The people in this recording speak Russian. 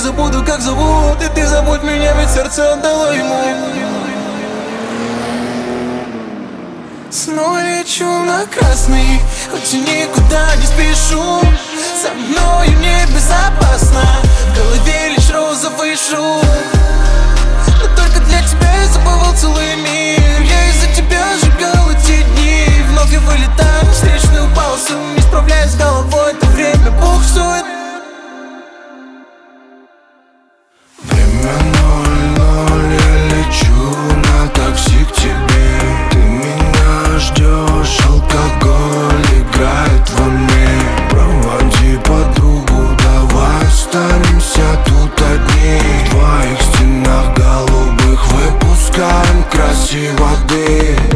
забуду, как зовут. И ты забудь меня, ведь сердце отдало ему. Снова лечу на красный, хоть и никуда не спешу. Со мною мне безопасно, в голове лишь розовый шум. Но только для тебя я забывал целый мир. Я из-за тебя сжигал эти дни. Вновь я вылетаю на встречную полосу, не справляюсь с головой, это время буксует. Время 00, я лечу на такси к тебе. Ты меня ждешь, алкоголь играет во мне. Проводи подругу, давай останемся тут одни. В твоих стенах голубых выпускаем красивой воды.